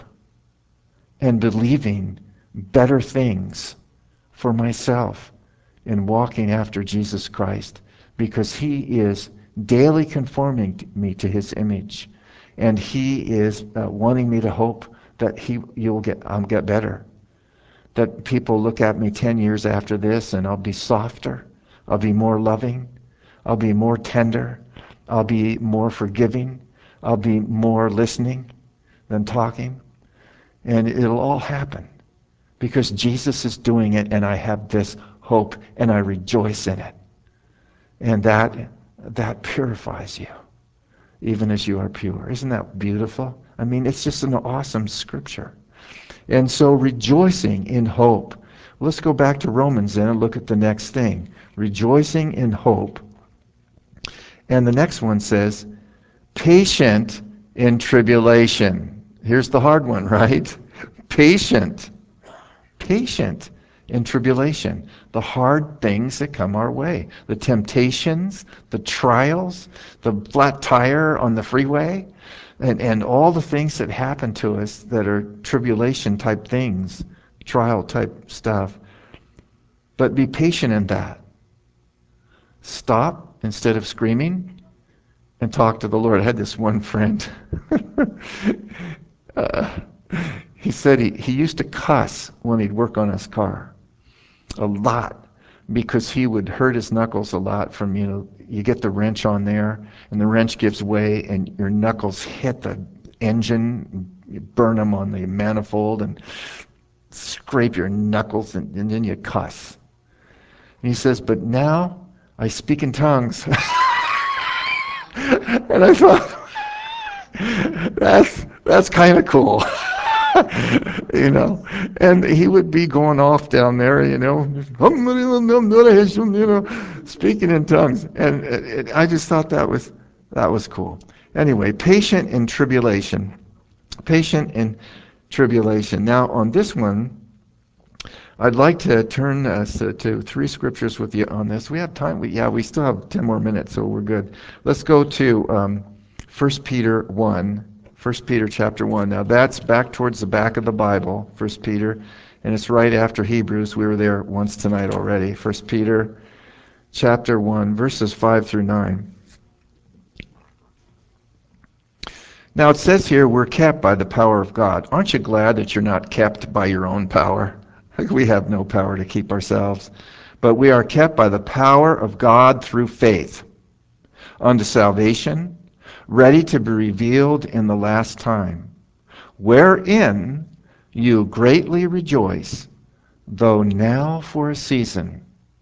A: and believing better things for myself in walking after Jesus Christ, because he is daily conforming me to his image, and he is wanting me to hope that I'll get better. That people look at me 10 years after this and I'll be softer, I'll be more loving, I'll be more tender, I'll be more forgiving, I'll be more listening than talking. And it'll all happen because Jesus is doing it, and I have this hope and I rejoice in it. And that purifies you, even as you are pure. Isn't that beautiful? I mean, it's just an awesome scripture. And so rejoicing in hope. Let's go back to Romans then and look at the next thing. Rejoicing in hope. And the next one says, patient in tribulation. Here's the hard one, right? Patient in tribulation. The hard things that come our way. The temptations, the trials, the flat tire on the freeway, and all the things that happen to us that are tribulation type things, trial type stuff. But be patient in that. Stop instead of screaming and talk to the Lord. I had this one friend. uh, He said he used to cuss when he'd work on his car. A lot. Because he would hurt his knuckles a lot from, you get the wrench on there, and the wrench gives way, and your knuckles hit the engine, you burn them on the manifold, and scrape your knuckles, and then you cuss. And he says, but now I speak in tongues. And I thought, that's kind of cool. And he would be going off down there, speaking in tongues. And I just thought that was cool. Anyway, patient in tribulation. Patient in tribulation. Now, on this one, I'd like to turn us to three scriptures with you on this. We have time. We still have 10 more minutes, so we're good. Let's go to 1 Peter 1. 1 Peter chapter 1. Now that's back towards the back of the Bible, 1 Peter, and it's right after Hebrews. We were there once tonight already. 1 Peter chapter 1, verses 5 through 9. Now it says here, we're kept by the power of God. Aren't you glad that you're not kept by your own power? We have no power to keep ourselves. But we are kept by the power of God through faith unto salvation, ready to be revealed in the last time, wherein you greatly rejoice, though now for a season,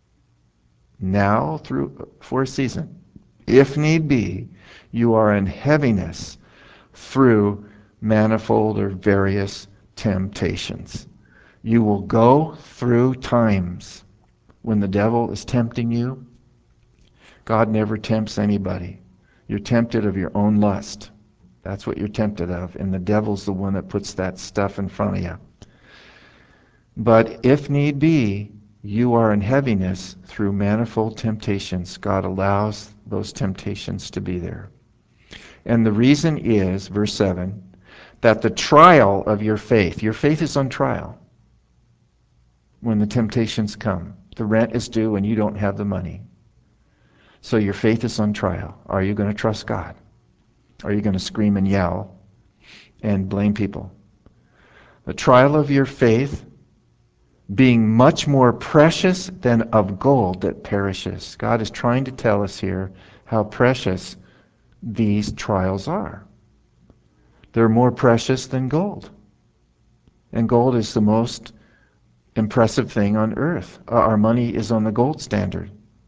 A: if need be, you are in heaviness through manifold or various temptations. You will go through times when the devil is tempting you. God never tempts anybody. You're tempted of your own lust. That's what you're tempted of. And the devil's the one that puts that stuff in front of you. But if need be, you are in heaviness through manifold temptations. God allows those temptations to be there. And the reason is, verse 7, that the trial of your faith is on trial when the temptations come. The rent is due and you don't have the money. So your faith is on trial. Are you going to trust God? Are you going to scream and yell and blame people? The trial of your faith being much more precious than of gold that perishes. God is trying to tell us here how precious these trials are. They're more precious than gold. And gold is the most impressive thing on earth. Our money is on the gold standard.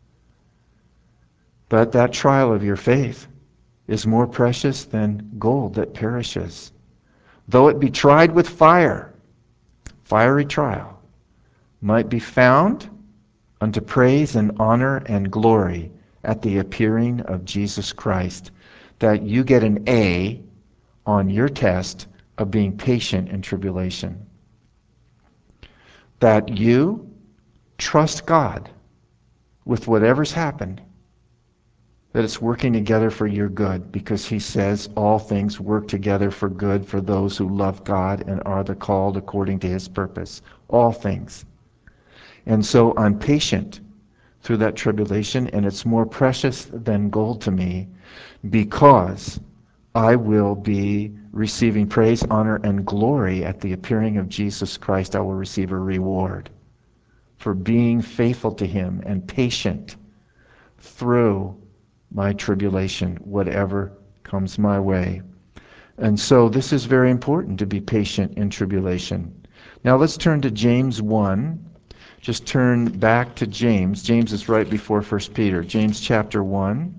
A: But that trial of your faith is more precious than gold that perishes. Though it be tried with fire, fiery trial, might be found unto praise and honor and glory at the appearing of Jesus Christ. That you get an A on your test of being patient in tribulation. That you trust God with whatever's happened, that it's working together for your good, because he says all things work together for good for those who love God and are the called according to his purpose. All things. And so I'm patient through that tribulation, and it's more precious than gold to me, because I will be receiving praise, honor, and glory at the appearing of Jesus Christ. I will receive a reward for being faithful to him and patient through my tribulation, whatever comes my way. And so this is very important, to be patient in tribulation. Now let's turn to James 1. Just turn back to James. James is right before 1 Peter. James chapter 1.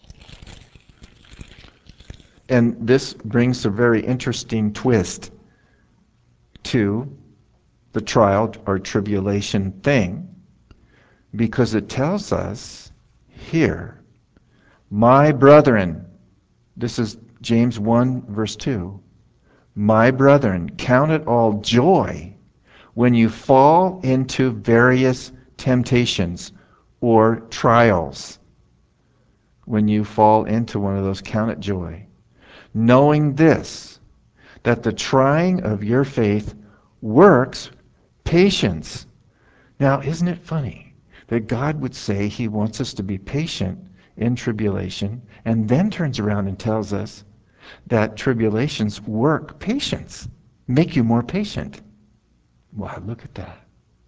A: And this brings a very interesting twist to the trial or tribulation thing, because it tells us here, my brethren, this is James 1 verse 2, my brethren, count it all joy when you fall into various temptations or trials. When you fall into one of those, count it joy. Knowing this, that the trying of your faith works patience. Now, isn't it funny that God would say he wants us to be patient in tribulation, and then turns around and tells us that tribulations work patience? make you more patient. Wow, look at that.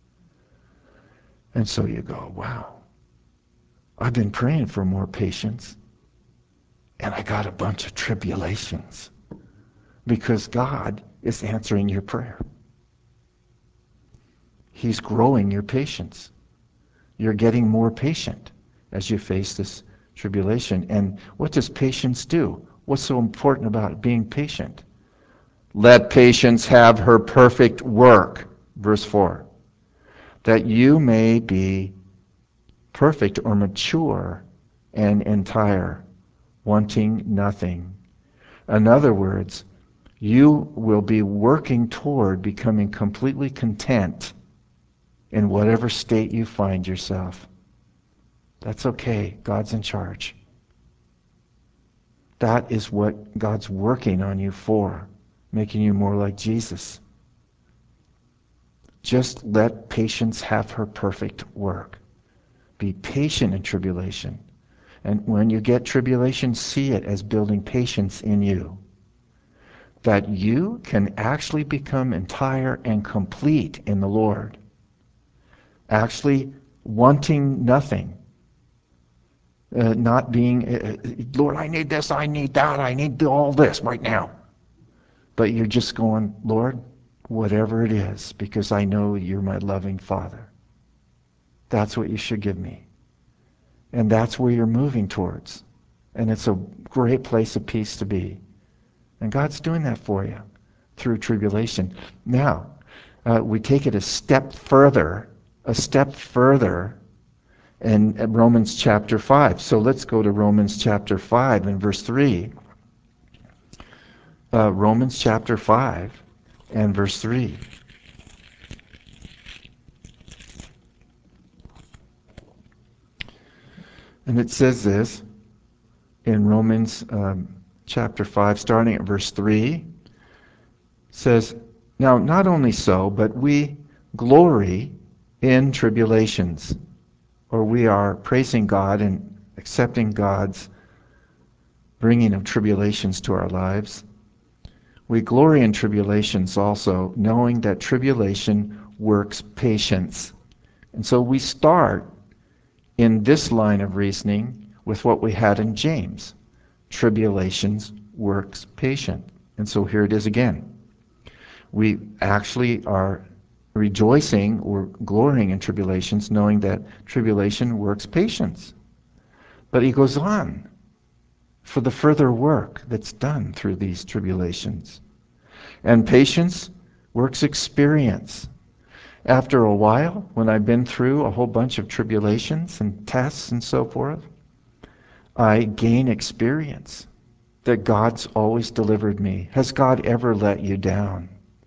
A: And so you go, wow, I've been praying for more patience, and I got a bunch of tribulations because God is answering your prayer. He's growing your patience. You're getting more patient as you face this tribulation. And what does patience do? What's so important about being patient? Let patience have her perfect work, verse 4, that you may be perfect or mature and entire, wanting nothing. In other words, you will be working toward becoming completely content in whatever state you find yourself. That's okay. God's in charge. That is what God's working on you for, making you more like Jesus. Just let patience have her perfect work. Be patient in tribulation. And when you get tribulation, see it as building patience in you. That you can actually become entire and complete in the Lord. Actually wanting nothing. Not being, Lord, I need this, I need that, I need all this right now. But you're just going, Lord, whatever it is, because I know you're my loving Father. That's what you should give me. And that's where you're moving towards. And it's a great place of peace to be. And God's doing that for you through tribulation. Now, we take it a step further in Romans chapter 5. So let's go to Romans chapter 5 and verse 3. Romans chapter 5 and verse 3. And it says this in Romans chapter 5, starting at verse 3. Says, now not only so, but we glory in tribulations, or we are praising God and accepting God's bringing of tribulations to our lives. We glory in tribulations also, knowing that tribulation works patience. And so we start in this line of reasoning with what we had in James. Tribulations works patience. And so here it is again. We actually are rejoicing or glorying in tribulations, knowing that tribulation works patience. But he goes on for the further work that's done through these tribulations. And patience works experience. After a while, when I've been through a whole bunch of tribulations and tests and so forth, I gain experience that God's always delivered me. Has God ever let you down?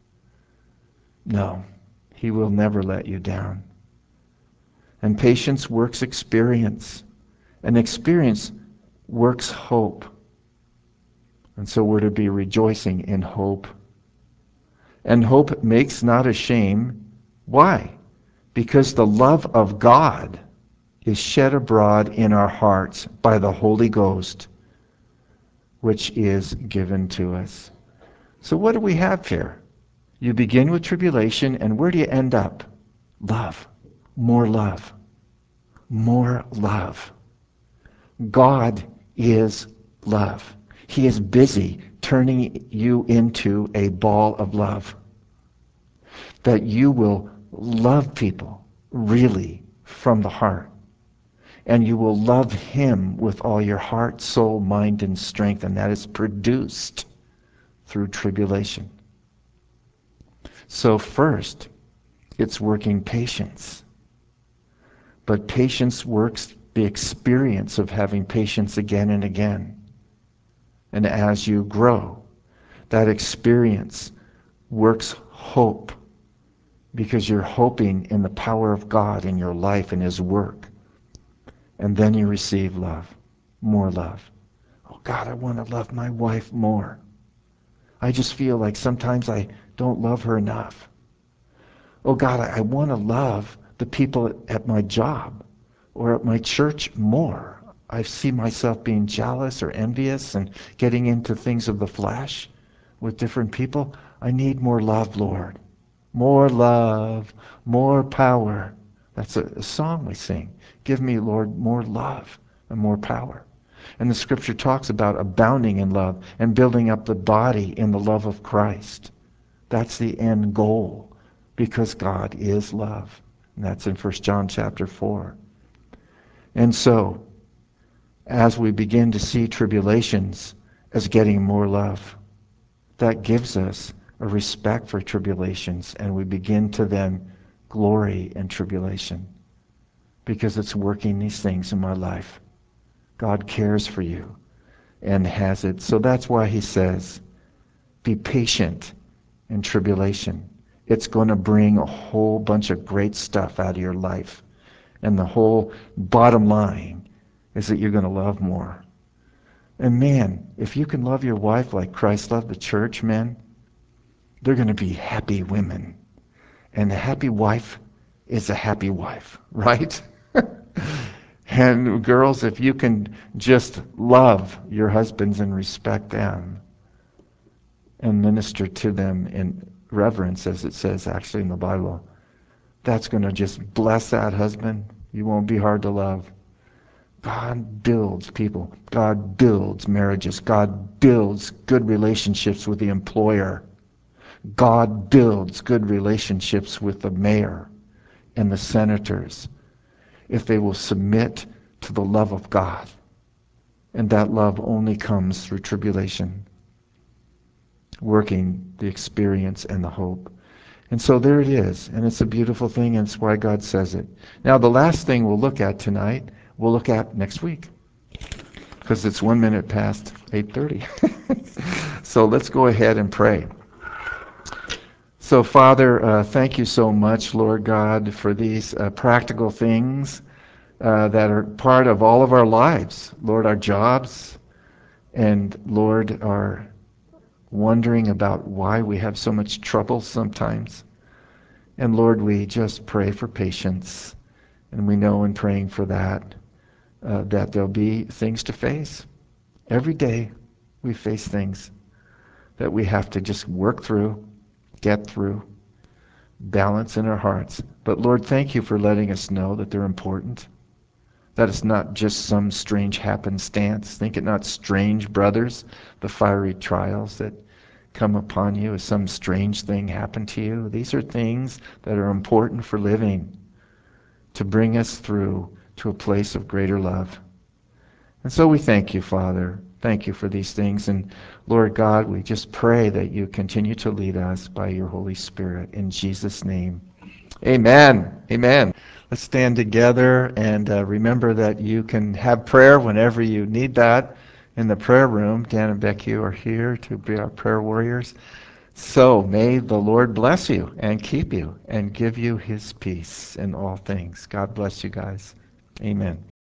A: No, he will never let you down. And patience works experience. And experience works hope. And so we're to be rejoicing in hope. And hope makes not ashamed. Why? Because the love of God is shed abroad in our hearts by the Holy Ghost, which is given to us. So what do we have here? You begin with tribulation, and where do you end up? Love. More love. More love. God is love. He is busy turning you into a ball of love. That you will love people really from the heart. And you will love him with all your heart, soul, mind, and strength. And that is produced through tribulation. So first, it's working patience. But patience works the experience of having patience again and again. And as you grow, that experience works hope, because you're hoping in the power of God in your life and his work. And then you receive love, more love. Oh God, I want to love my wife more. I just feel like sometimes I don't love her enough. Oh God, I want to love the people at my job or at my church more. I see myself being jealous or envious and getting into things of the flesh with different people. I need more love, Lord. More love, more power. That's a song we sing. Give me, Lord, more love and more power. And the scripture talks about abounding in love and building up the body in the love of Christ. That's the end goal, because God is love. And that's in 1 John chapter 4. And so, as we begin to see tribulations as getting more love, that gives us a respect for tribulations, and we begin to then glory in tribulation because it's working these things in my life. God cares for you and has it. So that's why he says, be patient in tribulation. It's going to bring a whole bunch of great stuff out of your life. And the whole bottom line is that you're going to love more. And man, if you can love your wife like Christ loved the church, man, they're going to be happy women. And a happy wife is a happy wife, right? And girls, if you can just love your husbands and respect them and minister to them in reverence, as it says actually in the Bible, that's going to just bless that husband. You won't be hard to love. God builds people. God builds marriages. God builds good relationships with the employer. God builds good relationships with the mayor and the senators if they will submit to the love of God. And that love only comes through tribulation, working the experience and the hope. And so there it is. And it's a beautiful thing, and it's why God says it. Now, the last thing we'll look at tonight, we'll look at next week, because it's 1 minute past 8:30. So let's go ahead and pray. So, Father, thank you so much, Lord God, for these practical things that are part of all of our lives. Lord, our jobs, and Lord, our wondering about why we have so much trouble sometimes. And Lord, we just pray for patience. And we know in praying for that, that there'll be things to face. Every day we face things that we have to just work through, get through, balance in our hearts. But Lord, thank you for letting us know that they're important. That it's not just some strange happenstance. Think it not strange, brothers, the fiery trials that come upon you as some strange thing happened to you. These are things that are important for living, to bring us through to a place of greater love. And so we thank you, Father. Thank you for these things. And Lord God, we just pray that you continue to lead us by your Holy Spirit. In Jesus' name, amen. Amen. Let's stand together and remember that you can have prayer whenever you need that in the prayer room. Dan and Becky are here to be our prayer warriors. So may the Lord bless you and keep you and give you his peace in all things. God bless you guys. Amen.